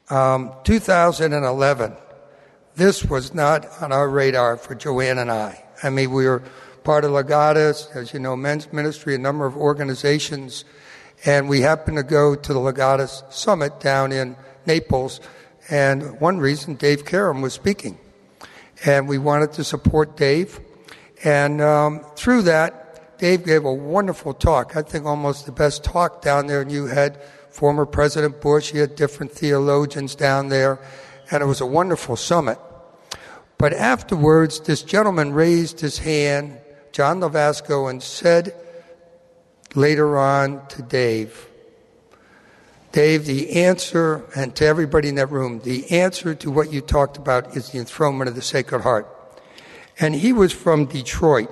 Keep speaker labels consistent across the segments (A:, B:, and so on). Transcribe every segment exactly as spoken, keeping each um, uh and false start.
A: Um, two thousand eleven, this was not on our radar for Joanne and I. I mean, we were part of Legatus, as you know, men's ministry, a number of organizations, and we happened to go to the Legatus Summit down in Naples, and one reason, Dave Karam was speaking. And we wanted to support Dave, and um, through that, Dave gave a wonderful talk, I think almost the best talk down there, and you had former President Bush, you had different theologians down there, and it was a wonderful summit. But afterwards, this gentleman raised his hand, John Lavasco, and said later on to Dave, Dave, the answer, and to everybody in that room, the answer to what you talked about is the enthronement of the Sacred Heart. And he was from Detroit.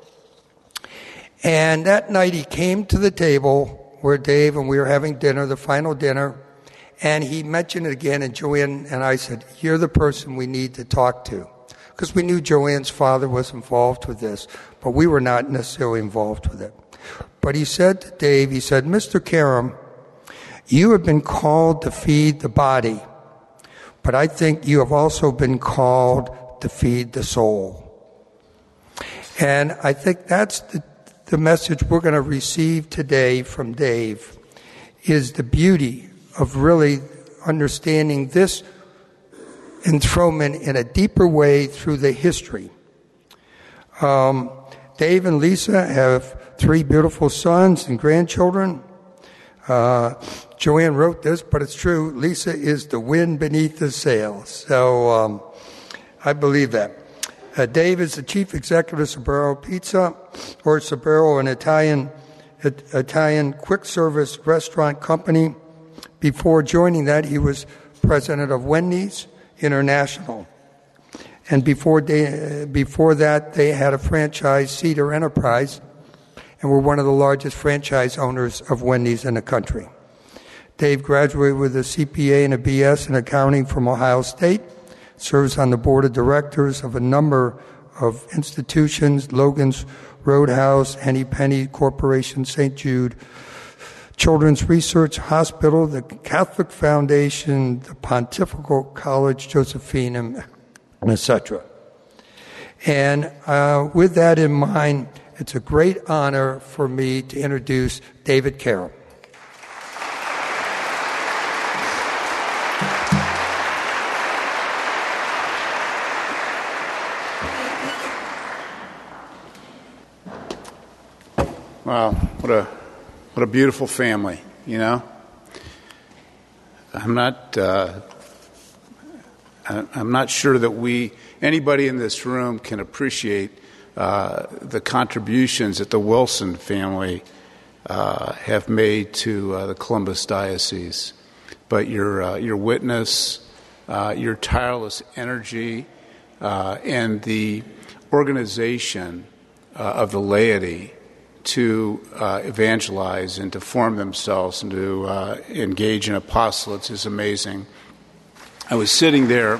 A: And that night he came to the table where Dave and we were having dinner, the final dinner, and he mentioned it again, and Joanne and I said, you're the person we need to talk to. Because we knew Joanne's father was involved with this, but we were not necessarily involved with it. But he said to Dave, he said, Mister Karam, you have been called to feed the body, but I think you have also been called to feed the soul. And I think that's the, the message we're going to receive today from Dave, is the beauty of really understanding this enthronement in a deeper way through the history. Um, Dave and Lisa have three beautiful sons and grandchildren. Uh, Joanne wrote this, but it's true. Lisa is the wind beneath the sails. So um, I believe that. Uh, Dave is the chief executive of Sbarro Pizza, or Sbarro, an Italian it, Italian quick service restaurant company. Before joining that, he was president of Wendy's International. And before they, before that, they had a franchise, Cedar Enterprise, and were one of the largest franchise owners of Wendy's in the country. Dave graduated with a C P A and a B S in accounting from Ohio State, serves on the board of directors of a number of institutions, Logan's Roadhouse, Henny Penny Corporation, Saint Jude, Children's Research Hospital, the Catholic Foundation, the Pontifical College Josephinum, et cetera. And uh, with that in mind, it's a great honor for me to introduce David Karam.
B: Wow, what a what a beautiful family, you know. I'm not uh, I'm not sure that we anybody in this room can appreciate uh, the contributions that the Wilson family uh, have made to uh, the Columbus Diocese. But your uh, your witness, uh, your tireless energy, uh, and the organization uh, of the laity to uh, evangelize and to form themselves and to uh, engage in apostolates is amazing. I was sitting there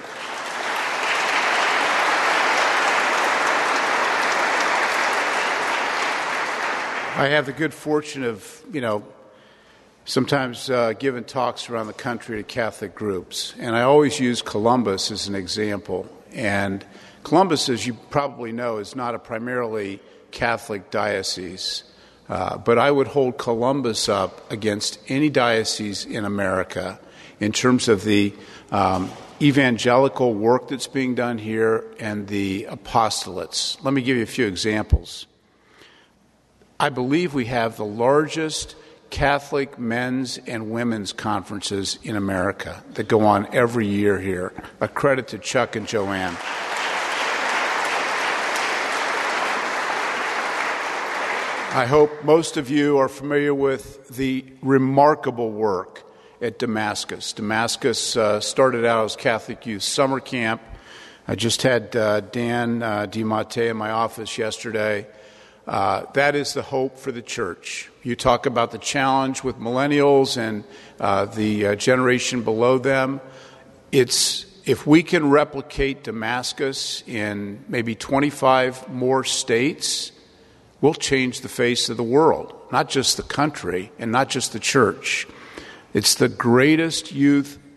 B: I have the good fortune of, you know, sometimes uh, giving talks around the country to Catholic groups, and I always use Columbus as an example. And Columbus, as you probably know, is not a primarily Catholic diocese, uh, but I would hold Columbus up against any diocese in America in terms of the um, evangelical work that's being done here and the apostolates. Let me give you a few examples. I believe we have the largest Catholic men's and women's conferences in America that go on every year here. A credit to Chuck and Joanne. I hope most of you are familiar with the remarkable work at Damascus. Damascus uh, started out as Catholic Youth Summer Camp. I just had uh, Dan uh, DiMattei in my office yesterday. Uh, that is the hope for the church. You talk about the challenge with millennials and uh, the uh, generation below them. It's if we can replicate Damascus in maybe twenty-five more states, we'll change the face of the world, not just the country and not just the church. It's the greatest youth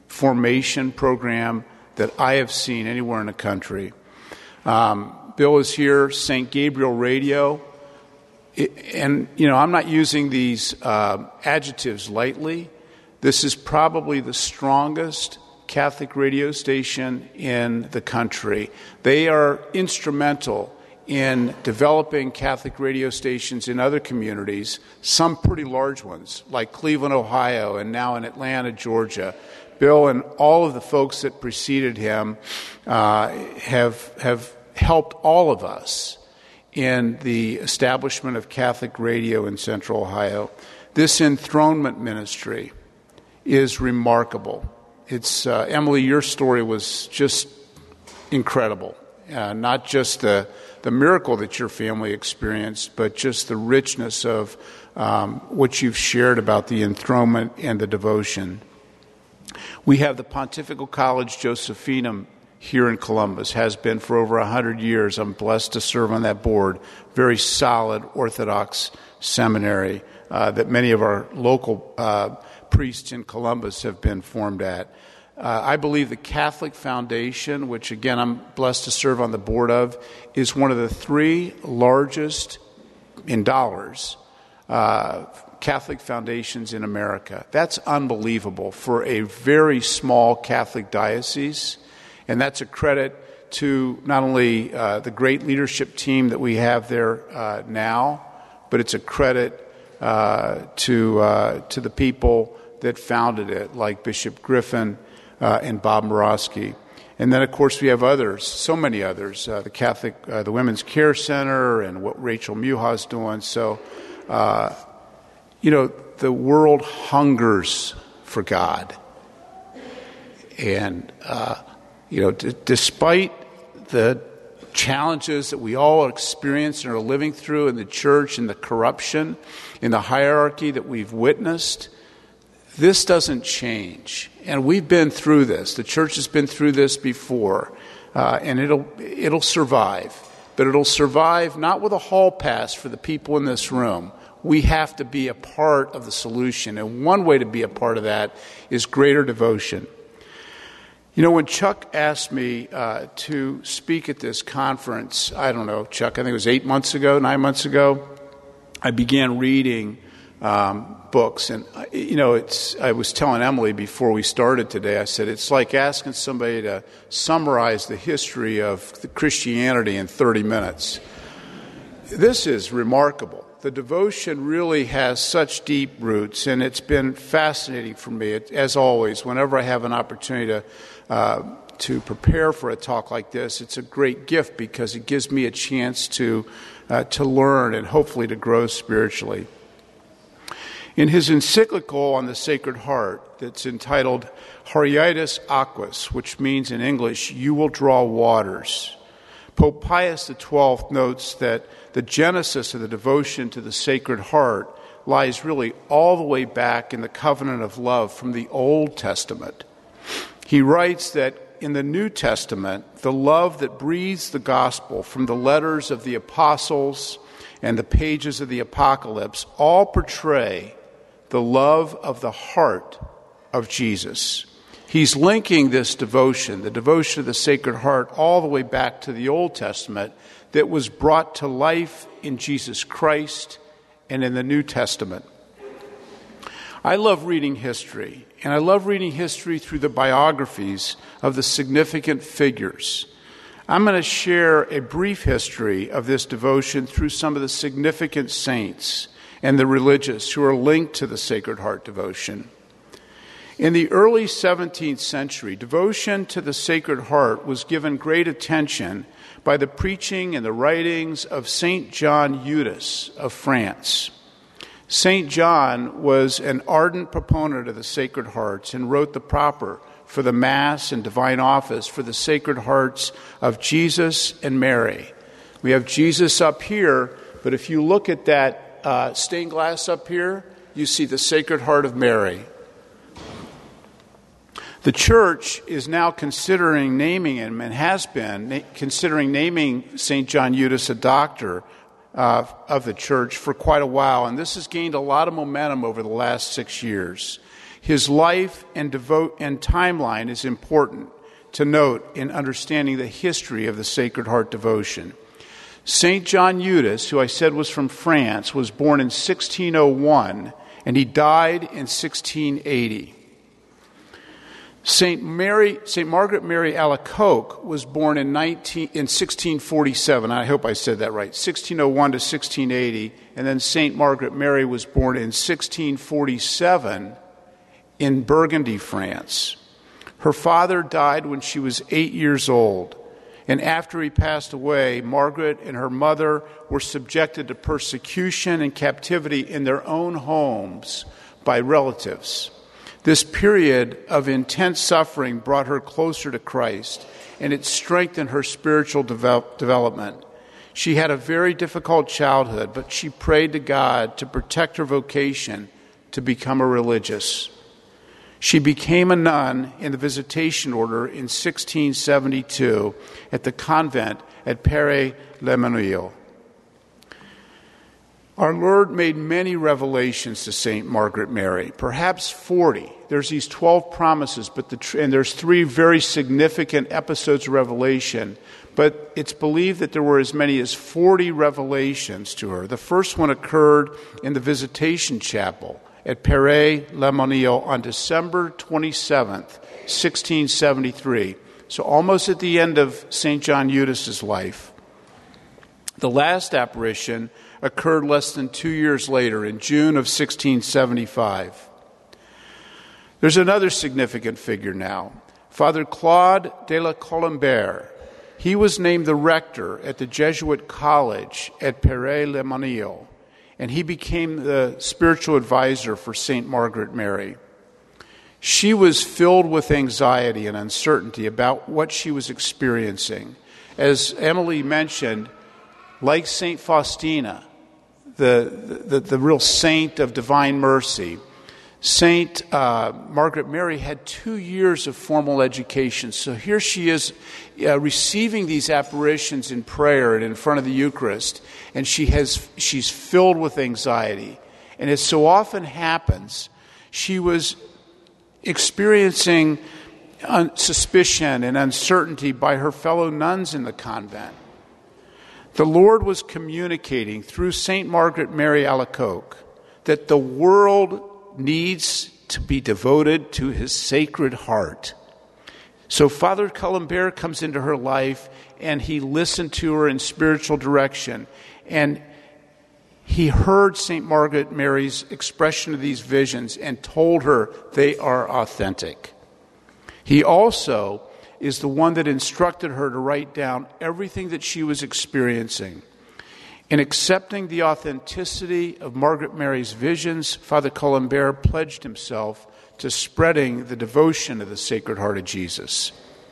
B: formation program that I have seen anywhere in the country. Um, Bill is here, Saint Gabriel Radio. It, and, you know, I'm not using these uh, adjectives lightly. This is probably the strongest Catholic radio station in the country. They are instrumental in developing Catholic radio stations in other communities, some pretty large ones, like Cleveland, Ohio, and now in Atlanta, Georgia. Bill and all of the folks that preceded him uh, have have helped all of us in the establishment of Catholic radio in Central Ohio. This enthronement ministry is remarkable. It's uh, Emily, your story was just incredible. Uh, not just the the miracle that your family experienced, but just the richness of um, what you've shared about the enthronement and the devotion. We have the Pontifical College Josephinum here in Columbus, has been for over one hundred years. I'm blessed to serve on that board. Very solid Orthodox seminary uh, that many of our local uh, priests in Columbus have been formed at. Uh, I believe the Catholic Foundation, which again I'm blessed to serve on the board of, is one of the three largest, in dollars, uh, Catholic foundations in America. That's unbelievable for a very small Catholic diocese, and that's a credit to not only uh, the great leadership team that we have there uh, now, but it's a credit uh, to uh, to the people that founded it, like Bishop Griffin Uh, and Bob Morosky. And then, of course, we have others, so many others, uh, the Catholic, uh, the Women's Care Center and what Rachel Muha's doing. So, uh, you know, the world hungers for God. And, uh, you know, d- despite the challenges that we all experience and are living through in the church and the corruption in the hierarchy that we've witnessed, this doesn't change. And we've been through this. The church has been through this before. Uh, and it'll it'll survive. But it'll survive not with a hall pass for the people in this room. We have to be a part of the solution. And one way to be a part of that is greater devotion. You know, when Chuck asked me uh, to speak at this conference, I don't know, Chuck, I think it was eight months ago, nine months ago, I began reading um books. And, you know, it's. I was telling Emily before we started today, I said, it's like asking somebody to summarize the history of the Christianity in thirty minutes. This is remarkable. The devotion really has such deep roots, and it's been fascinating for me, it, as always, whenever I have an opportunity to, uh, to prepare for a talk like this. It's a great gift because it gives me a chance to, uh, to learn and hopefully to grow spiritually. In his encyclical on the Sacred Heart that's entitled Haerietis Aquas, which means in English, you will draw waters, Pope Pius the twelfth notes that the genesis of the devotion to the Sacred Heart lies really all the way back in the covenant of love from the Old Testament. He writes that in the New Testament, the love that breathes the gospel from the letters of the apostles and the pages of the Apocalypse all portray the love of the heart of Jesus. He's linking this devotion, the devotion of the Sacred Heart, all the way back to the Old Testament that was brought to life in Jesus Christ and in the New Testament. I love reading history, and I love reading history through the biographies of the significant figures. I'm going to share a brief history of this devotion through some of the significant saints and the religious who are linked to the Sacred Heart devotion. In the early seventeenth century, devotion to the Sacred Heart was given great attention by the preaching and the writings of Saint John Eudes of France. Saint John was an ardent proponent of the Sacred Hearts and wrote the proper for the Mass and Divine Office for the Sacred Hearts of Jesus and Mary. We have Jesus up here, but if you look at that Uh, stained glass up here, you see the Sacred Heart of Mary. The church is now considering naming him, and has been na- considering naming Saint John Eudes a doctor uh, of the church for quite a while, and this has gained a lot of momentum over the last six years. His life and devote and timeline is important to note in understanding the history of the Sacred Heart devotion. Saint John Eudes, who I said was from France, was born in sixteen oh one, and he died in sixteen eighty. Saint Mary, Saint Margaret Mary Alacoque was born in, nineteen, in sixteen forty-seven. I hope I said that right. sixteen oh one to sixteen eighty. And then Saint Margaret Mary was born in sixteen forty-seven in Burgundy, France. Her father died when she was eight years old. And after he passed away, Margaret and her mother were subjected to persecution and captivity in their own homes by relatives. This period of intense suffering brought her closer to Christ, and it strengthened her spiritual develop, development. She had a very difficult childhood, but she prayed to God to protect her vocation to become a religious. She became a nun in the Visitation Order in sixteen seventy-two at the convent at Paray-le-Monial. Our Lord made many revelations to Saint Margaret Mary, perhaps forty. There's these twelve promises, but the, and there's three very significant episodes of revelation, but it's believed that there were as many as forty revelations to her. The first one occurred in the Visitation Chapel at Paray-le-Monial on December twenty-seventh, sixteen seventy-three, so almost at the end of Saint John Eudes' life. The last apparition occurred less than two years later, in June of sixteen seventy-five. There's another significant figure now, Father Claude de la Colombère. He was named the rector at the Jesuit College at Paray-le-Monial, and he became the spiritual advisor for Saint Margaret Mary. She was filled with anxiety and uncertainty about what she was experiencing. As Emily mentioned, like Saint Faustina, the, the, the real saint of divine mercy, Saint uh, Margaret Mary had two years of formal education. So here she is uh, receiving these apparitions in prayer and in front of the Eucharist, and she has she's filled with anxiety. And as so often happens, she was experiencing un- suspicion and uncertainty by her fellow nuns in the convent. The Lord was communicating through Saint Margaret Mary Alacoque that the world needs to be devoted to his Sacred Heart. So Father Colombère comes into her life, and he listened to her in spiritual direction, and he heard Saint Margaret Mary's expression of these visions and told her they are authentic. He also is the one that instructed her to write down everything that she was experiencing. In accepting the authenticity of Margaret Mary's visions, Father Colombère pledged himself to spreading the devotion of the Sacred Heart of Jesus.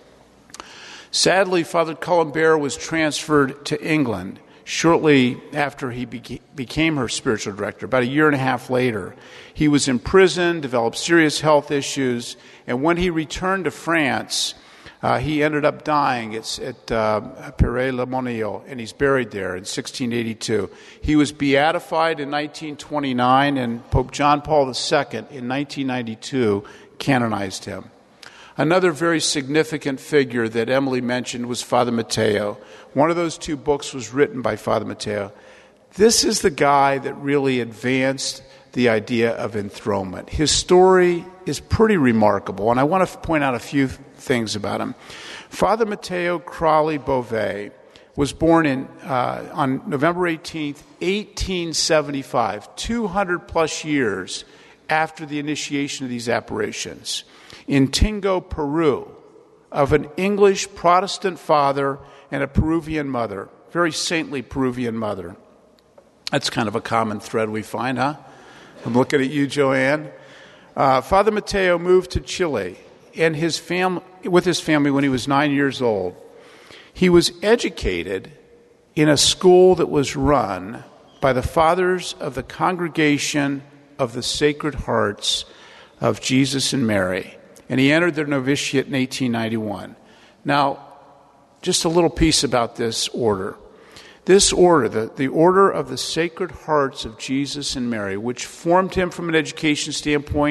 B: Sadly, Father Colombère was transferred to England shortly after he beca- became her spiritual director, about a year and a half later. He was imprisoned, developed serious health issues, and when he returned to France, Uh, he ended up dying at, at uh, Paray-le-Monial, and he's buried there in sixteen eighty-two. He was beatified in nineteen twenty-nine, and Pope John Paul the Second in nineteen ninety-two canonized him. Another very significant figure that Emily mentioned was Father Matteo. One of those two books was written by Father Matteo. This is the guy that really advanced the idea of enthronement. His story is pretty remarkable, and I want to point out a few things about him. Father Matteo Crawley Beauvais was born in uh, on November eighteenth, eighteen seventy-five, two hundred plus years after the initiation of these apparitions, in Tingo, Peru, of an English Protestant father and a Peruvian mother, very saintly Peruvian mother. That's kind of a common thread we find, huh? I'm looking at you, Joanne. Uh, Father Matteo moved to Chile and his fam- with his family when he was nine years old. He was educated in a school that was run by the fathers of the Congregation of the Sacred Hearts of Jesus and Mary, and he entered their novitiate in eighteen ninety-one. Now, just a little piece about this order. This order, the, the Order of the Sacred Hearts of Jesus and Mary, which formed him from an education standpoint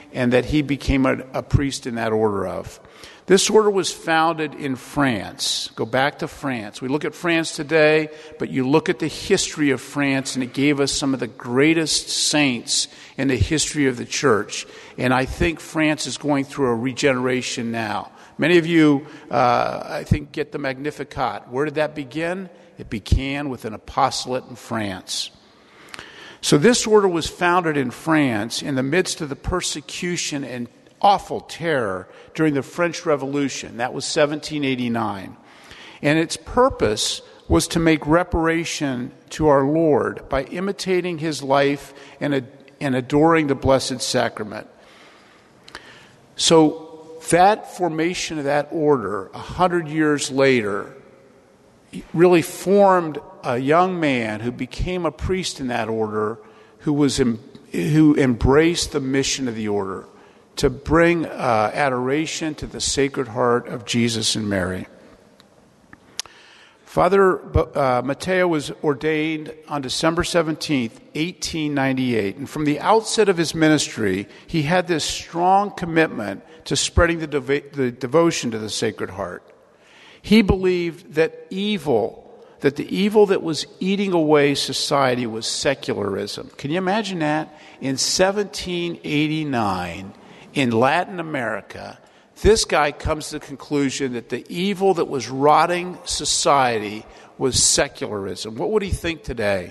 B: and that he became a, a priest in that order of. This order was founded in France. Go back to France. We look at France today, but you look at the history of France, and it gave us some of the greatest saints in the history of the church. And I think France is going through a regeneration now. Many of you, uh, I think, get the Magnificat. Where did that begin? It began with an apostolate in France. So this order was founded in France in the midst of the persecution and awful terror during the French Revolution. That was seventeen eighty-nine. And its purpose was to make reparation to our Lord by imitating his life and, ad- and adoring the Blessed Sacrament. So that formation of that order, a hundred years later, really formed a young man who became a priest in that order, who was em- who embraced the mission of the order, to bring uh, adoration to the Sacred Heart of Jesus and Mary. Father uh, Matteo was ordained on December seventeenth, eighteen ninety-eight. And from the outset of his ministry, he had this strong commitment to spreading the, dev- the devotion to the Sacred Heart. He believed that evil, that the evil that was eating away society was secularism. Can you imagine that? In seventeen eighty-nine, in Latin America, this guy comes to the conclusion that the evil that was rotting society was secularism. What would he think today?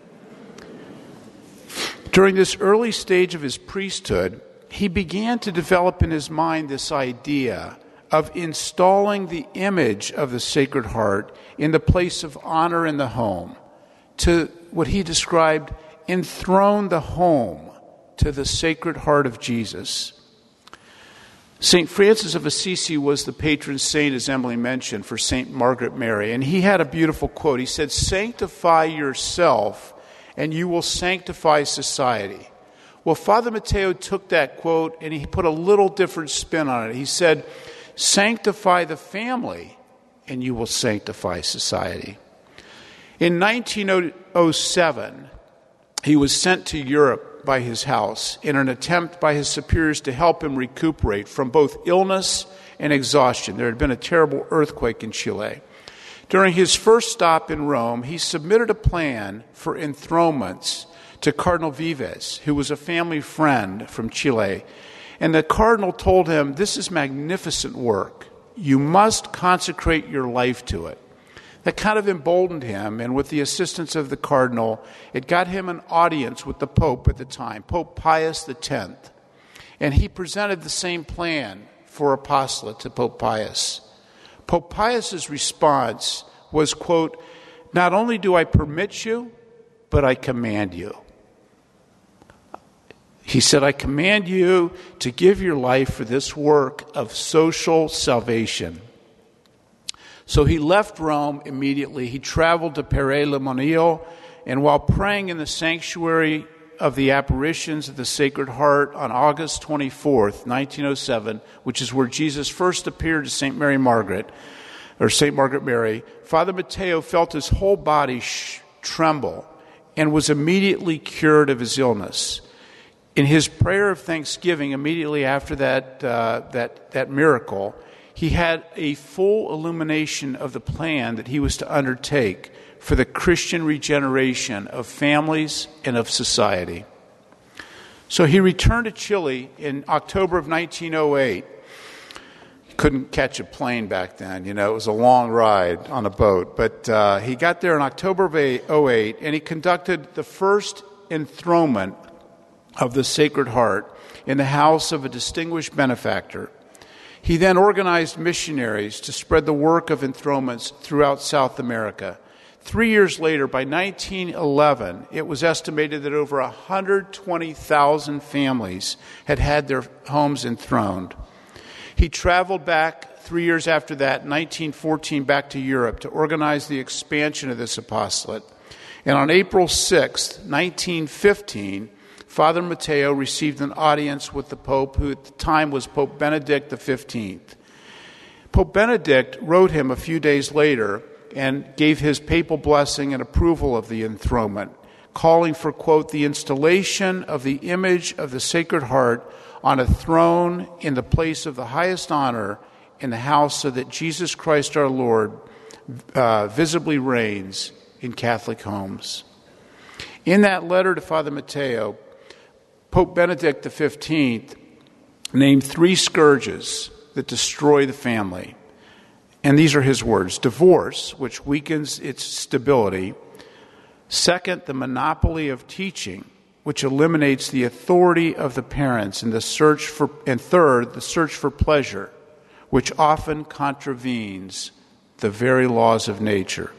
B: During this early stage of his priesthood, he began to develop in his mind this idea of installing the image of the Sacred Heart in the place of honor in the home, to what he described, enthrone the home to the Sacred Heart of Jesus. Saint Francis of Assisi was the patron saint, as Emily mentioned, for Saint Margaret Mary. And he had a beautiful quote. He said, "Sanctify yourself, and you will sanctify society." Well, Father Matteo took that quote, and he put a little different spin on it. He said, "Sanctify the family, and you will sanctify society." In nineteen oh seven, he was sent to Europe by his house in an attempt by his superiors to help him recuperate from both illness and exhaustion. There had been a terrible earthquake in Chile. During his first stop in Rome, he submitted a plan for enthronements to Cardinal Vives, who was a family friend from Chile. And the cardinal told him, "This is magnificent work. You must consecrate your life to it." That kind of emboldened him, and with the assistance of the cardinal, it got him an audience with the Pope at the time, Pope Pius the tenth. And he presented the same plan for apostolate to Pope Pius. Pope Pius's response was, quote, "Not only do I permit you, but I command you." He said, "I command you to give your life for this work of social salvation." So he left Rome immediately. He traveled to Pere-le-Monil, and while praying in the sanctuary of the apparitions of the Sacred Heart on August twenty-fourth, nineteen oh seven, which is where Jesus first appeared to Saint Mary Margaret, or Saint Margaret Mary, Father Matteo felt his whole body sh- tremble and was immediately cured of his illness. In his prayer of thanksgiving, immediately after that uh, that that miracle, he had a full illumination of the plan that he was to undertake for the Christian regeneration of families and of society. So he returned to Chile in October of nineteen oh eight. He couldn't catch a plane back then, you know, it was a long ride on a boat. But uh, he got there in October of oh eight, and he conducted the first enthronement of the Sacred Heart in the house of a distinguished benefactor. He then organized missionaries to spread the work of enthronements throughout South America. Three years later, by nineteen eleven, it was estimated that over one hundred twenty thousand families had had their homes enthroned. He traveled back three years after that, nineteen fourteen, back to Europe to organize the expansion of this apostolate. And on April sixth, nineteen fifteen, Father Matteo received an audience with the Pope, who at the time was Pope Benedict the fifteenth. Pope Benedict wrote him a few days later and gave his papal blessing and approval of the enthronement, calling for, quote, "the installation of the image of the Sacred Heart on a throne in the place of the highest honor in the house, so that Jesus Christ our Lord uh, visibly reigns in Catholic homes. In that letter to Father Matteo, Pope Benedict the fifteenth named three scourges that destroy the family. And these are his words: divorce, which weakens its stability; second, the monopoly of teaching, which eliminates the authority of the parents; and the search for and third, the search for pleasure, which often contravenes the very laws of nature.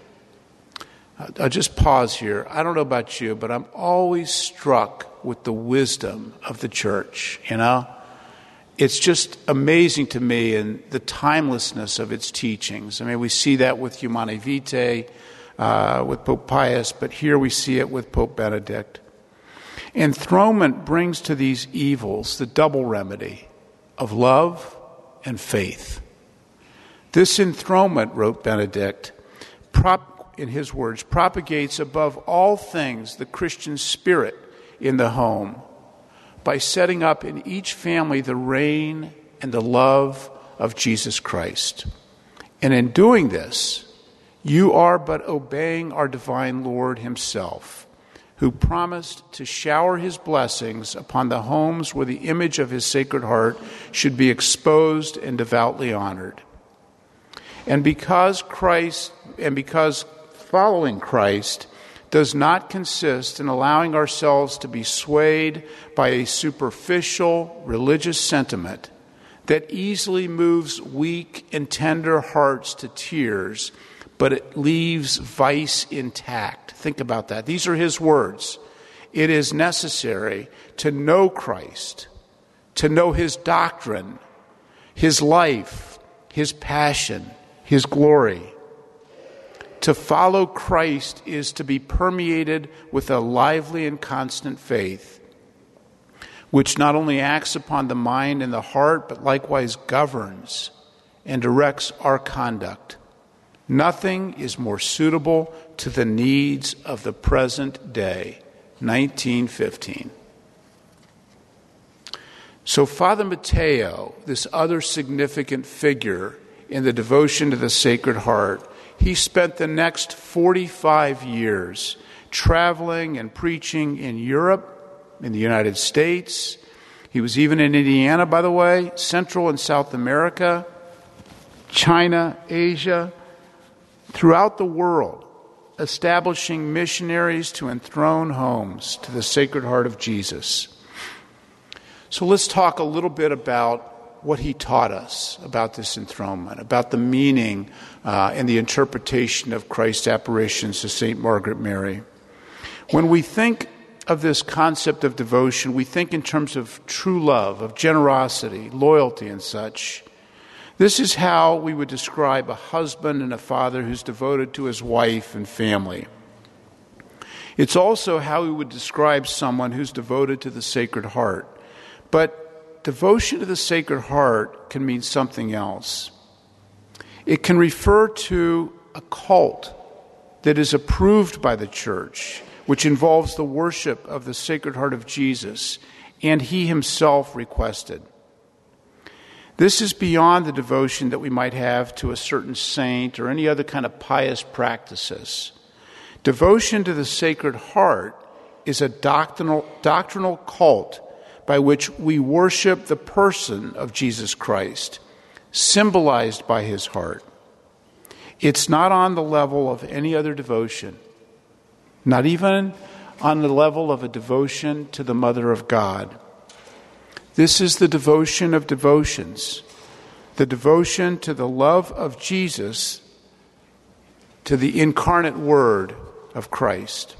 B: I'll just pause here. I don't know about you, but I'm always struck with the wisdom of the church, you know? It's just amazing to me, and the timelessness of its teachings. I mean, we see that with Humanae Vitae, uh, with Pope Pius, but here we see it with Pope Benedict. Enthronement brings to these evils the double remedy of love and faith. This enthronement, wrote Benedict, prop, in his words, propagates above all things the Christian spirit in the home by setting up in each family the reign and the love of Jesus Christ. And in doing this, you are but obeying our divine Lord himself, who promised to shower his blessings upon the homes where the image of his Sacred Heart should be exposed and devoutly honored. And because Christ, and because following Christ does not consist in allowing ourselves to be swayed by a superficial religious sentiment that easily moves weak and tender hearts to tears, but it leaves vice intact. Think about that. These are his words. It is necessary to know Christ, to know his doctrine, his life, his passion, his glory. To follow Christ is to be permeated with a lively and constant faith, which not only acts upon the mind and the heart, but likewise governs and directs our conduct. Nothing is more suitable to the needs of the present day. nineteen fifteen. So Father Matteo, this other significant figure in the devotion to the Sacred Heart, he spent the next forty-five years traveling and preaching in Europe, in the United States. He was even in Indiana, by the way, Central and South America, China, Asia, throughout the world, establishing missionaries to enthrone homes to the Sacred Heart of Jesus. So let's talk a little bit about what he taught us about this enthronement, about the meaning uh, and the interpretation of Christ's apparitions to Saint Margaret Mary. When we think of this concept of devotion, we think in terms of true love, of generosity, loyalty, and such. This is how we would describe a husband and a father who's devoted to his wife and family. It's also how we would describe someone who's devoted to the Sacred Heart. But devotion to the Sacred Heart can mean something else. It can refer to a cult that is approved by the Church, which involves the worship of the Sacred Heart of Jesus, and he himself requested. This is beyond the devotion that we might have to a certain saint or any other kind of pious practices. Devotion to the Sacred Heart is a doctrinal, doctrinal cult by which we worship the person of Jesus Christ, symbolized by his heart. It's not on the level of any other devotion, not even on the level of a devotion to the Mother of God. This is the devotion of devotions, the devotion to the love of Jesus, to the incarnate Word of Christ.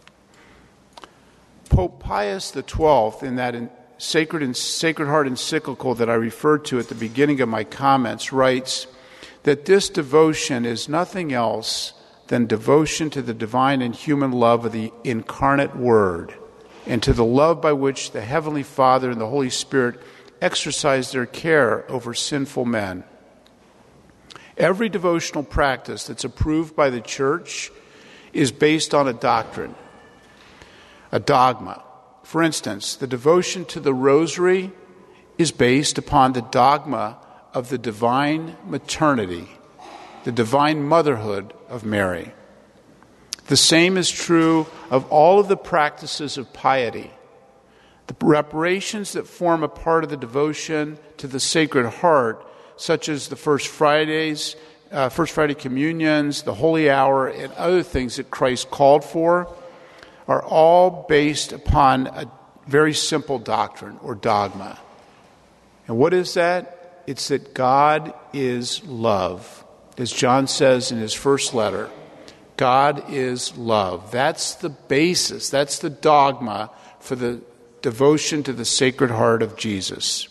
B: Pope Pius the twelfth, in that in Sacred and Sacred Heart encyclical that I referred to at the beginning of my comments, writes that this devotion is nothing else than devotion to the divine and human love of the incarnate Word, and to the love by which the Heavenly Father and the Holy Spirit exercise their care over sinful men. Every devotional practice that's approved by the Church is based on a doctrine, a dogma. For instance, the devotion to the Rosary is based upon the dogma of the divine maternity, the divine motherhood of Mary. The same is true of all of the practices of piety. The reparations that form a part of the devotion to the Sacred Heart, such as the First Fridays, uh, First Friday communions, the Holy Hour, and other things that Christ called for, are all based upon a very simple doctrine or dogma. And what is that? It's that God is love. As John says in his first letter, God is love. That's the basis, that's the dogma for the devotion to the Sacred Heart of Jesus.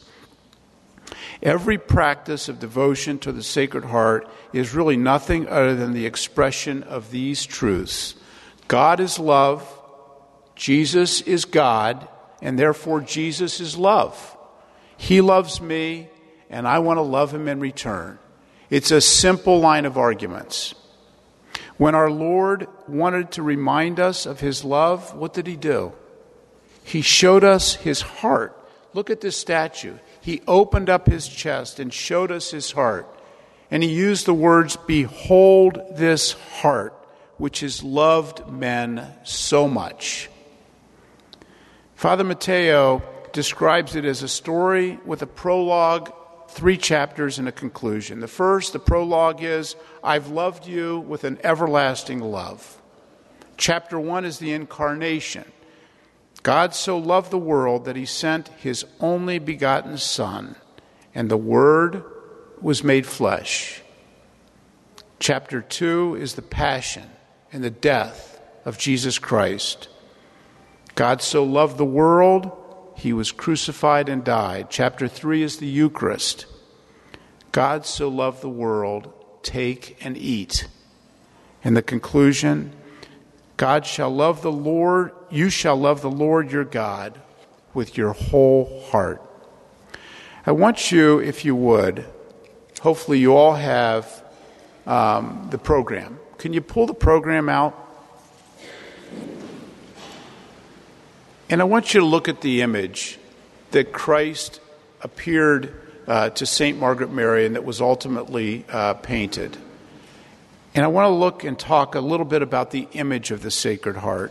B: Every practice of devotion to the Sacred Heart is really nothing other than the expression of these truths. God is love, Jesus is God, and therefore Jesus is love. He loves me, and I want to love him in return. It's a simple line of arguments. When our Lord wanted to remind us of his love, what did he do? He showed us his heart. Look at this statue. He opened up his chest and showed us his heart. And he used the words, "Behold this heart, which has loved men so much." Father Matteo describes it as a story with a prologue, three chapters, and a conclusion. The first, the prologue, is, "I've loved you with an everlasting love." Chapter one is the incarnation. God so loved the world that he sent his only begotten Son, and the Word was made flesh. Chapter two is the passion and the death of Jesus Christ. God so loved the world, he was crucified and died. Chapter three is the Eucharist. God so loved the world, take and eat. And the conclusion, God shall love the Lord, you shall love the Lord your God with your whole heart. I want you, if you would, hopefully you all have um, the program. Can you pull the program out? And I want you to look at the image that Christ appeared uh, to Saint Margaret Mary and that was ultimately uh, painted. And I want to look and talk a little bit about the image of the Sacred Heart.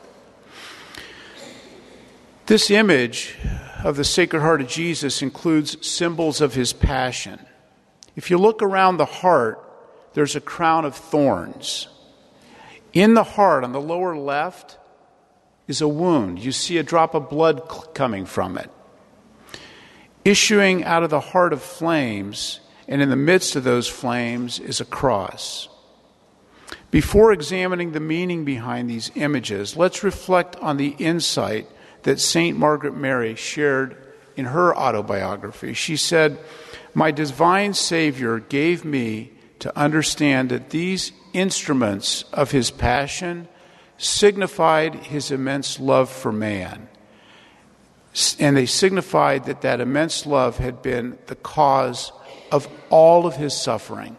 B: This image of the Sacred Heart of Jesus includes symbols of his passion. If you look around the heart, there's a crown of thorns. In the heart, on the lower left, is a wound. You see a drop of blood coming from it. Issuing out of the heart of flames, and in the midst of those flames is a cross. Before examining the meaning behind these images, let's reflect on the insight that Saint Margaret Mary shared in her autobiography. She said, "My divine Savior gave me to understand that these instruments of his passion signified his immense love for man. And they signified that that immense love had been the cause of all of his suffering."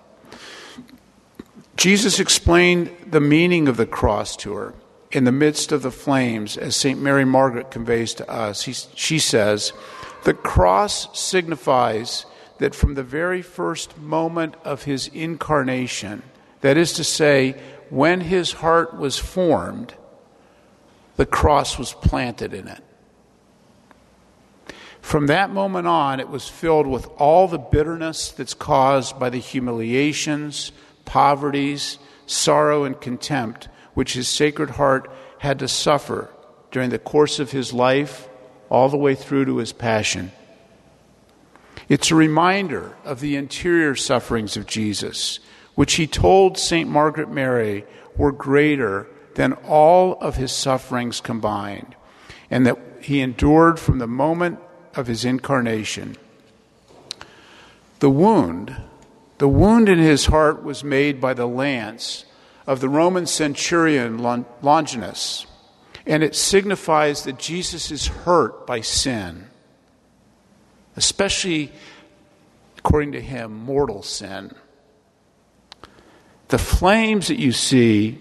B: Jesus explained the meaning of the cross to her in the midst of the flames, as Saint Mary Margaret conveys to us. He, she says, "The cross signifies that from the very first moment of his incarnation, that is to say, when his heart was formed, the cross was planted in it. From that moment on, it was filled with all the bitterness that's caused by the humiliations, poverties, sorrow, and contempt which his Sacred Heart had to suffer during the course of his life, all the way through to his passion. It's a reminder of the interior sufferings of Jesus, which he told Saint Margaret Mary were greater than all of his sufferings combined, and that he endured from the moment of his incarnation. The wound, the wound in his heart was made by the lance of the Roman centurion Longinus, and it signifies that Jesus is hurt by sin, especially, according to him, mortal sin. The flames that you see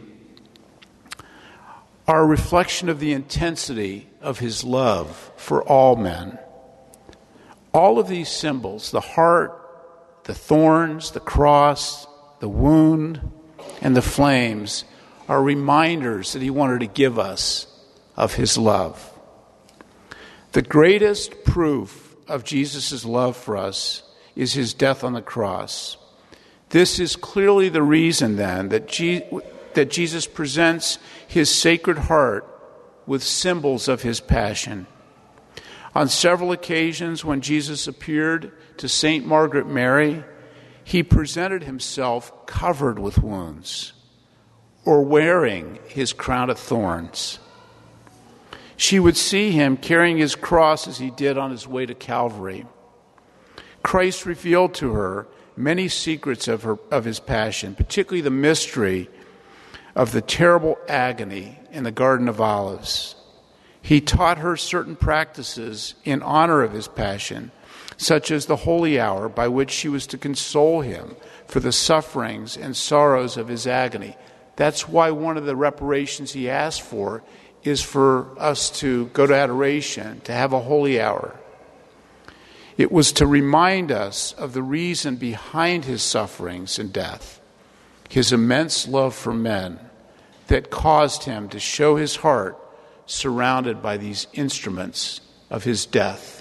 B: are a reflection of the intensity of his love for all men. All of these symbols, the heart, the thorns, the cross, the wound, and the flames, are reminders that he wanted to give us of his love. The greatest proof of Jesus' love for us is his death on the cross. This is clearly the reason, then, that, Je- that Jesus presents his Sacred Heart with symbols of his passion. On several occasions when Jesus appeared to Saint Margaret Mary, he presented himself covered with wounds or wearing his crown of thorns. She would see him carrying his cross as he did on his way to Calvary. Christ revealed to her many secrets of, her, of his passion, particularly the mystery of the terrible agony in the Garden of Olives. He taught her certain practices in honor of his passion, such as the holy hour by which she was to console him for the sufferings and sorrows of his agony. That's why one of the reparations he asked for is for us to go to adoration, to have a holy hour. It was to remind us of the reason behind his sufferings and death, his immense love for men that caused him to show his heart surrounded by these instruments of his death.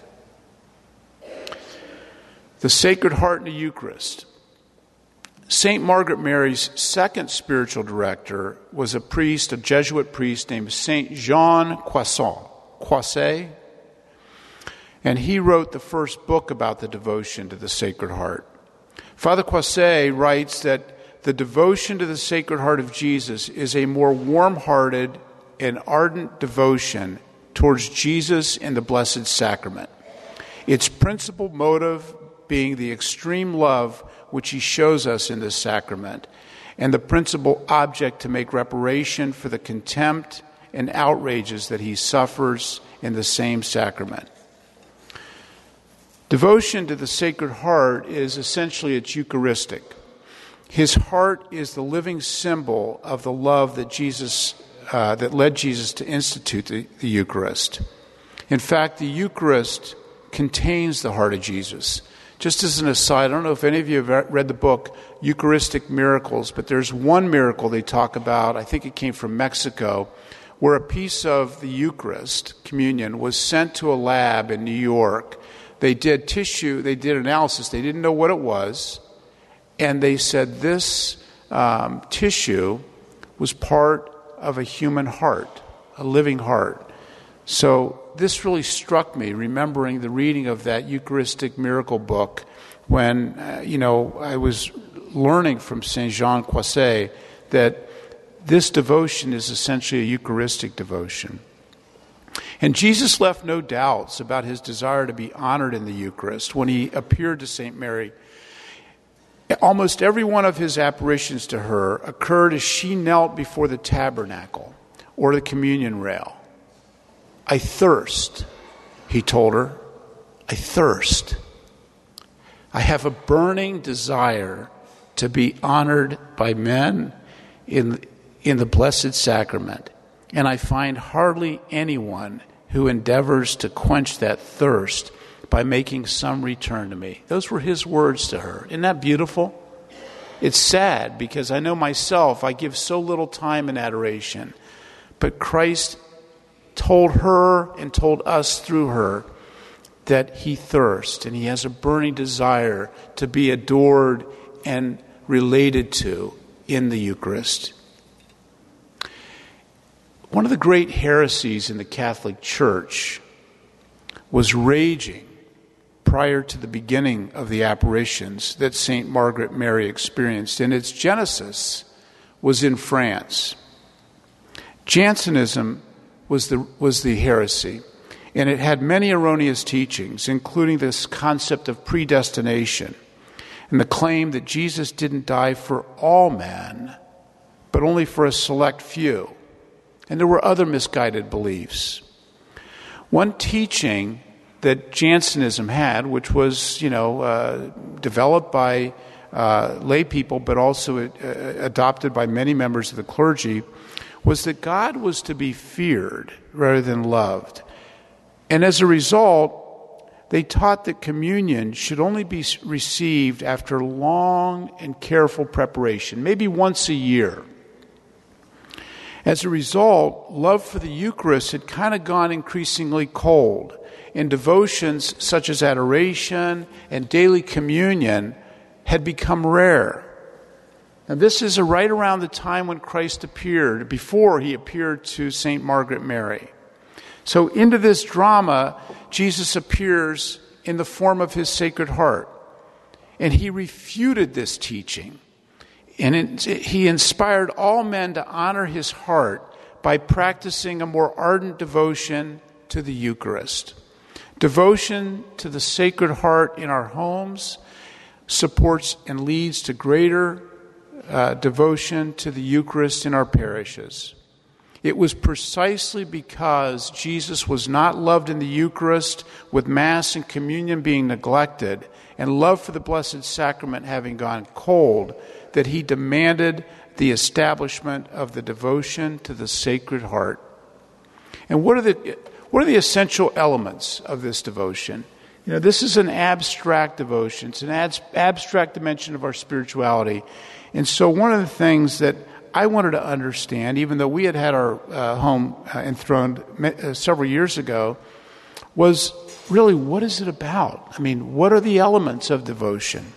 B: The Sacred Heart in the Eucharist. Saint Margaret Mary's second spiritual director was a priest, a Jesuit priest named Saint Jean Coisson, Coisset, and he wrote the first book about the devotion to the Sacred Heart. Father Coisset writes that the devotion to the Sacred Heart of Jesus is a more warm-hearted and ardent devotion towards Jesus and the Blessed Sacrament. Its principal motive being the extreme love which he shows us in this sacrament, and the principal object to make reparation for the contempt and outrages that he suffers in the same sacrament. Devotion to the Sacred Heart is essentially it's Eucharistic. His heart is the living symbol of the love that Jesus, uh, that led Jesus to institute the, the Eucharist. In fact, the Eucharist contains the heart of Jesus. Just as an aside, I don't know if any of you have read the book Eucharistic Miracles, but there's one miracle they talk about, I think it came from Mexico, where a piece of the Eucharist, communion, was sent to a lab in New York. They did tissue, they did analysis, they didn't know what it was, and they said this um, tissue was part of a human heart, a living heart. So this really struck me, remembering the reading of that Eucharistic miracle book when, uh, you know, I was learning from Saint Jean Coisset that this devotion is essentially a Eucharistic devotion. And Jesus left no doubts about his desire to be honored in the Eucharist when he appeared to Saint Mary. Almost every one of his apparitions to her occurred as she knelt before the tabernacle or the communion rail. I thirst, he told her. I thirst. I have a burning desire to be honored by men in, in the Blessed Sacrament. And I find hardly anyone who endeavors to quench that thirst by making some return to me. Those were his words to her. Isn't that beautiful? It's sad because I know myself, I give so little time in adoration. But Christ told her and told us through her that he thirsts and he has a burning desire to be adored and related to in the Eucharist. One of the great heresies in the Catholic Church was raging prior to the beginning of the apparitions that Saint Margaret Mary experienced, and its genesis was in France. Jansenism was the was the heresy, and it had many erroneous teachings, including this concept of predestination and the claim that Jesus didn't die for all men, but only for a select few. And there were other misguided beliefs. One teaching that Jansenism had, which was, you know, uh, developed by uh, lay people, but also uh, adopted by many members of the clergy, was that God was to be feared rather than loved. And as a result, they taught that communion should only be received after long and careful preparation, maybe once a year. As a result, love for the Eucharist had kind of gone increasingly cold, and devotions such as adoration and daily communion had become rare. Now, this is right around the time when Christ appeared, before he appeared to Saint Margaret Mary. So into this drama, Jesus appears in the form of his Sacred Heart. And he refuted this teaching. And it, he inspired all men to honor his heart by practicing a more ardent devotion to the Eucharist. Devotion to the Sacred Heart in our homes supports and leads to greater uh, devotion to the Eucharist in our parishes. It was precisely because Jesus was not loved in the Eucharist, with Mass and communion being neglected, and love for the Blessed Sacrament having gone cold, that he demanded the establishment of the devotion to the Sacred Heart. And what are the what are the essential elements of this devotion? You know, this is an abstract devotion. It's an ad, abstract dimension of our spirituality. And so one of the things that I wanted to understand, even though we had had our uh, home uh, enthroned uh, several years ago, was really, what is it about? I mean, what are the elements of devotion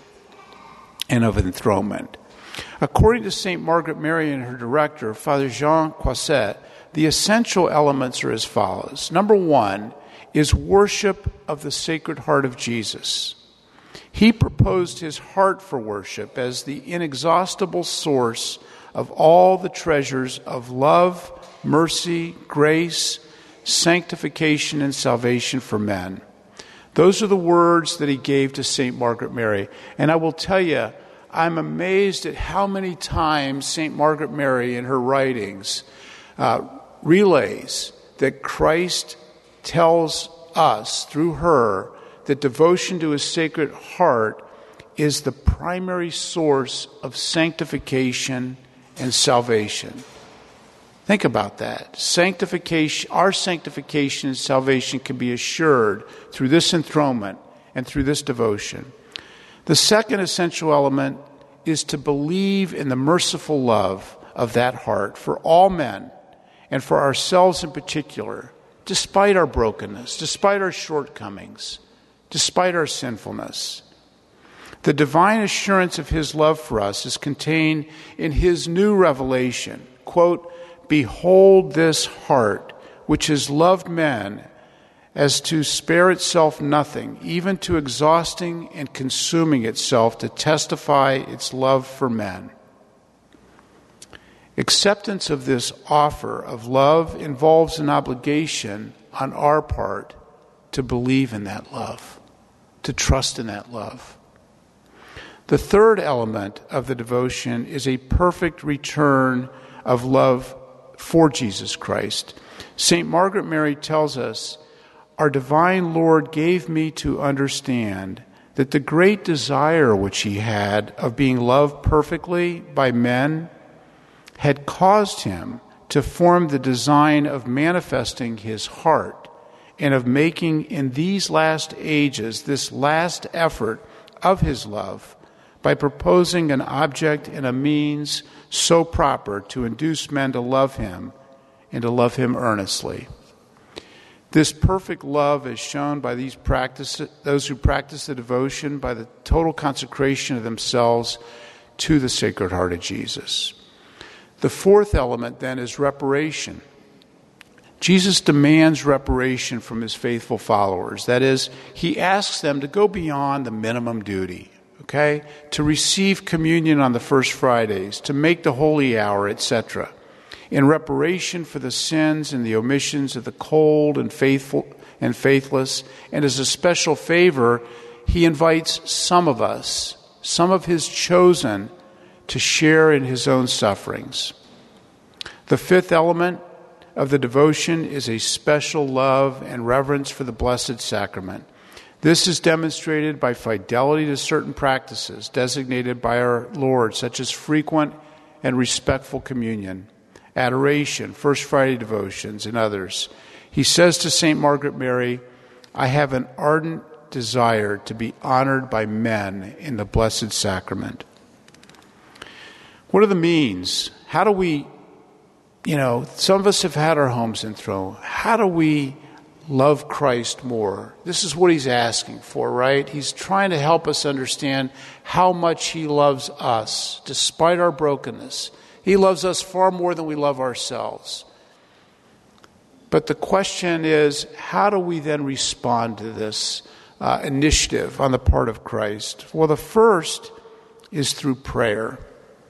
B: and of enthronement? According to Saint Margaret Mary and her director, Father Jean Croisset, the essential elements are as follows. Number one is worship of the Sacred Heart of Jesus. He proposed his heart for worship as the inexhaustible source of all the treasures of love, mercy, grace, sanctification, and salvation for men. Those are the words that he gave to Saint Margaret Mary. And I will tell you, I'm amazed at how many times Saint Margaret Mary in her writings uh, relays that Christ tells us through her that devotion to his Sacred Heart is the primary source of sanctification and salvation. Think about that. Sanctification, our sanctification and salvation can be assured through this enthronement and through this devotion. The second essential element is to believe in the merciful love of that heart for all men and for ourselves in particular, despite our brokenness, despite our shortcomings, despite our sinfulness. The divine assurance of his love for us is contained in his new revelation. Quote, "Behold this heart, which has loved men as to spare itself nothing, even to exhausting and consuming itself to testify its love for men." Acceptance of this offer of love involves an obligation on our part to believe in that love, to trust in that love. The third element of the devotion is a perfect return of love for Jesus Christ. Saint Margaret Mary tells us, "Our divine Lord gave me to understand that the great desire which he had of being loved perfectly by men had caused him to form the design of manifesting his heart and of making in these last ages this last effort of his love by proposing an object and a means so proper to induce men to love him and to love him earnestly." This perfect love is shown by these practice, those who practice the devotion by the total consecration of themselves to the Sacred Heart of Jesus. The fourth element then is reparation. Jesus demands reparation from his faithful followers. That is, he asks them to go beyond the minimum duty, okay? To receive communion on the first Fridays, to make the holy hour, et cetera, in reparation for the sins and the omissions of the cold and faithful and faithless. And as a special favor, he invites some of us, some of his chosen, to share in his own sufferings. The fifth element of the devotion is a special love and reverence for the Blessed Sacrament. This is demonstrated by fidelity to certain practices designated by our Lord, such as frequent and respectful communion, adoration, First Friday devotions, and others. He says to Saint Margaret Mary, "I have an ardent desire to be honored by men in the Blessed Sacrament. What are the means? How do we, you know, some of us have had our homes enthroned. How do we love Christ more? This is what he's asking for, right? He's trying to help us understand how much he loves us, despite our brokenness. He loves us far more than we love ourselves. But the question is, how do we then respond to this uh, initiative on the part of Christ? Well, the first is through prayer.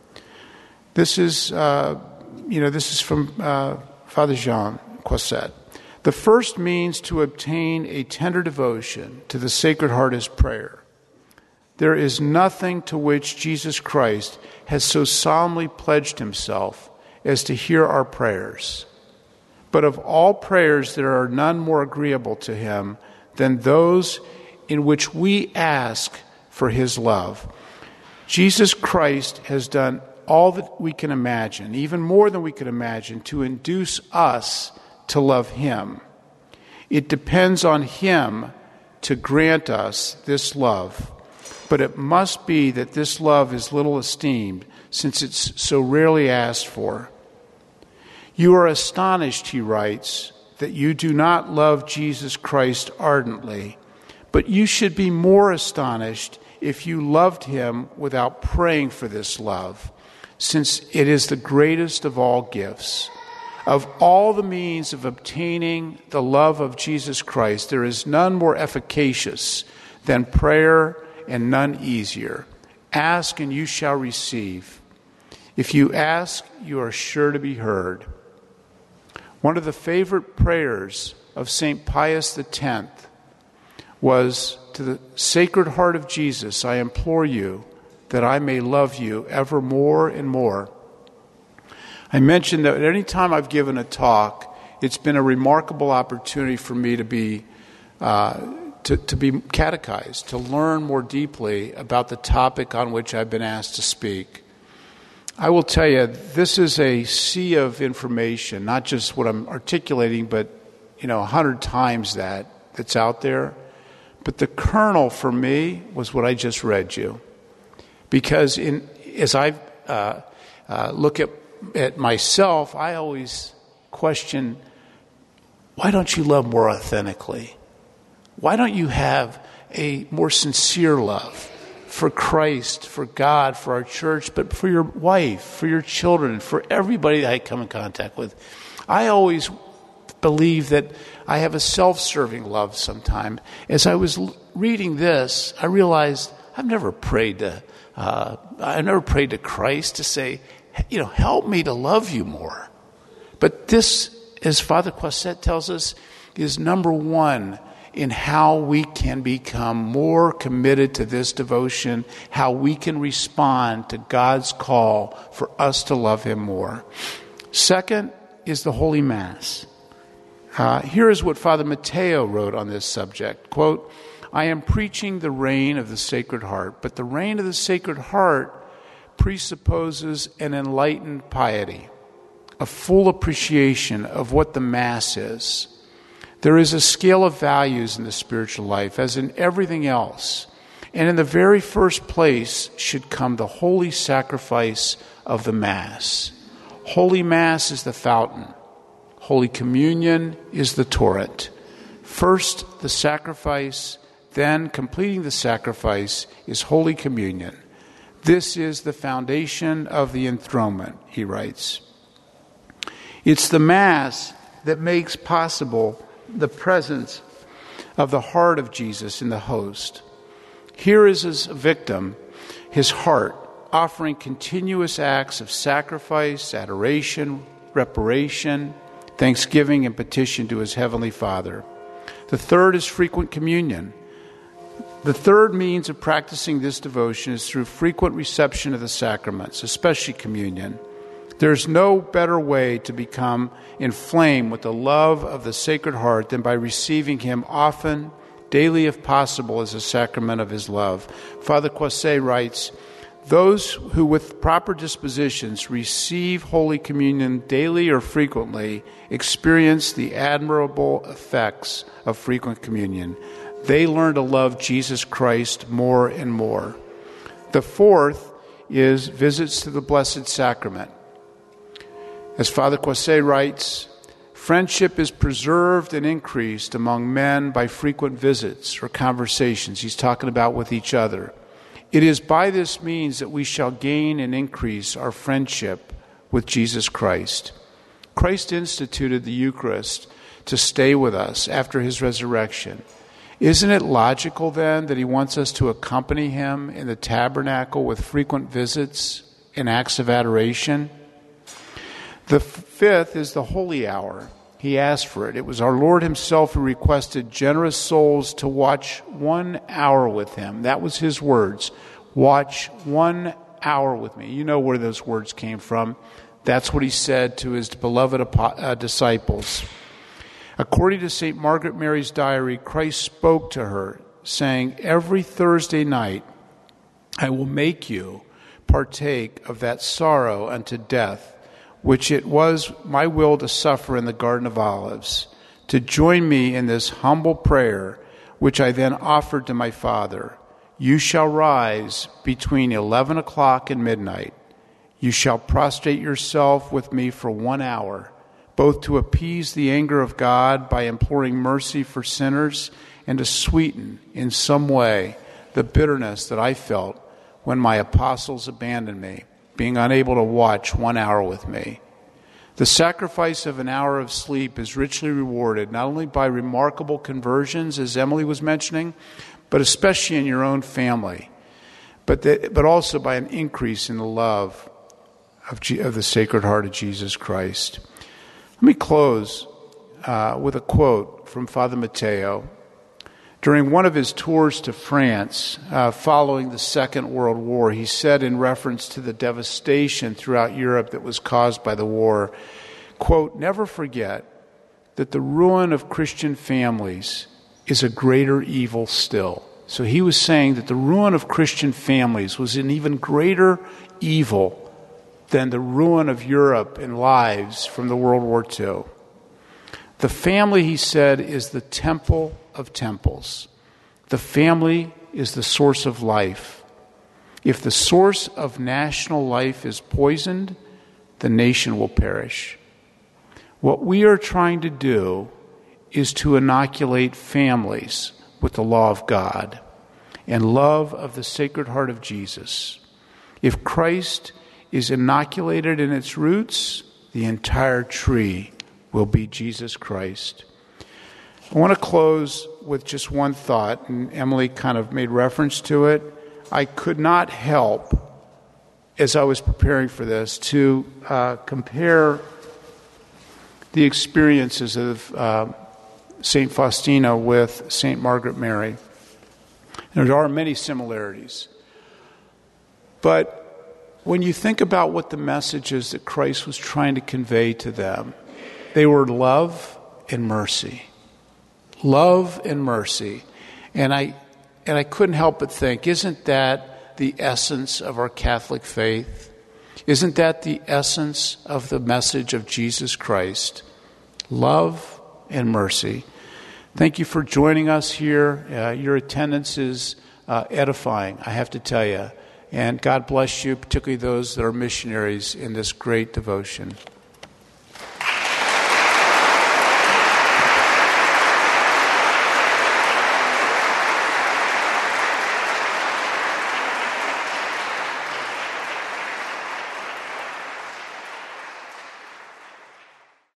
B: This is, uh, you know, this is from uh, Father Jean Coisset. The first means to obtain a tender devotion to the Sacred Heart is prayer. There is nothing to which Jesus Christ has so solemnly pledged himself as to hear our prayers. But of all prayers, there are none more agreeable to him than those in which we ask for his love. Jesus Christ has done all that we can imagine, even more than we can imagine, to induce us to love him. It depends on him to grant us this love. But it must be that this love is little esteemed, since it's so rarely asked for. You are astonished, he writes, that you do not love Jesus Christ ardently, but you should be more astonished if you loved him without praying for this love, since it is the greatest of all gifts. Of all the means of obtaining the love of Jesus Christ, there is none more efficacious than prayer and none easier. Ask and you shall receive. If you ask, you are sure to be heard. One of the favorite prayers of Saint Pius the Tenth was, to the Sacred Heart of Jesus, I implore you that I may love you ever more and more. I mentioned that at any time I've given a talk, it's been a remarkable opportunity for me to be uh, to, to be catechized, to learn more deeply about the topic on which I've been asked to speak. I will tell you, this is a sea of information, not just what I'm articulating, but, you know, a hundred times that that's out there. But the kernel for me was what I just read you. Because in as I uh, uh, look at, at myself, I always question, why don't you love more authentically? Why don't you have a more sincere love for Christ, for God, for our church, but for your wife, for your children, for everybody that I come in contact with? I always believe that I have a self-serving love sometimes. As I was l- reading this, I realized I've never prayed to, uh, I never prayed to Christ to say, you know, help me to love you more. But this, as Father Coisset tells us, is number one in how we can become more committed to this devotion, how we can respond to God's call for us to love him more. Second is the Holy Mass. Uh, here is what Father Matteo wrote on this subject. Quote, I am preaching the reign of the Sacred Heart, but the reign of the Sacred Heart presupposes an enlightened piety, a full appreciation of what the Mass is. There is a scale of values in the spiritual life, as in everything else. And in the very first place should come the holy sacrifice of the Mass. Holy Mass is the fountain. Holy Communion is the torrent. First the sacrifice, then completing the sacrifice is Holy Communion. This is the foundation of the enthronement, he writes. It's the Mass that makes possible the presence of the heart of Jesus in the host. Here is his victim, his heart, offering continuous acts of sacrifice, adoration, reparation, thanksgiving, and petition to his heavenly Father. The third is frequent communion. The third means of practicing this devotion is through frequent reception of the sacraments, especially communion. There's no better way to become inflamed with the love of the Sacred Heart than by receiving him often, daily if possible, as a sacrament of his love. Father Coisset writes, those who with proper dispositions receive Holy Communion daily or frequently experience the admirable effects of frequent communion. They learn to love Jesus Christ more and more. The fourth is visits to the Blessed Sacrament. As Father Cossé writes, friendship is preserved and increased among men by frequent visits or conversations. He's talking about with each other. It is by this means that we shall gain and increase our friendship with Jesus Christ. Christ instituted the Eucharist to stay with us after his resurrection. Isn't it logical then that he wants us to accompany him in the tabernacle with frequent visits and acts of adoration? The fifth is the holy hour. He asked for it. It was our Lord himself who requested generous souls to watch one hour with him. That was his words. Watch one hour with me. You know where those words came from. That's what he said to his beloved uh, disciples. According to Saint Margaret Mary's diary, Christ spoke to her, saying, every Thursday night I will make you partake of that sorrow unto death, which it was my will to suffer in the Garden of Olives, to join me in this humble prayer, which I then offered to my Father. You shall rise between eleven o'clock and midnight. You shall prostrate yourself with me for one hour, both to appease the anger of God by imploring mercy for sinners and to sweeten in some way the bitterness that I felt when my apostles abandoned me, being unable to watch one hour with me. The sacrifice of an hour of sleep is richly rewarded, not only by remarkable conversions, as Emily was mentioning, but especially in your own family, but, the, but also by an increase in the love of, G, of the Sacred Heart of Jesus Christ. Let me close uh, with a quote from Father Matteo. During one of his tours to France, uh, following the Second World War, he said in reference to the devastation throughout Europe that was caused by the war, quote, never forget that the ruin of Christian families is a greater evil still. So he was saying that the ruin of Christian families was an even greater evil than the ruin of Europe and lives from the World War Two. The family, he said, is the temple of temples. The family is the source of life. If the source of national life is poisoned, the nation will perish. What we are trying to do is to inoculate families with the law of God and love of the Sacred Heart of Jesus. If Christ is inoculated in its roots, the entire tree will be Jesus Christ. I want to close with just one thought, and Emily kind of made reference to it. I could not help, as I was preparing for this, to uh, compare the experiences of uh, Saint Faustina with Saint Margaret Mary. There are many similarities. But when you think about what the messages that Christ was trying to convey to them, they were love and mercy. Love and mercy. And I and I couldn't help but think, isn't that the essence of our Catholic faith? Isn't that the essence of the message of Jesus Christ? Love and mercy. Thank you for joining us here. Uh, your attendance is uh, edifying, I have to tell you. And God bless you, particularly those that are missionaries in this great devotion.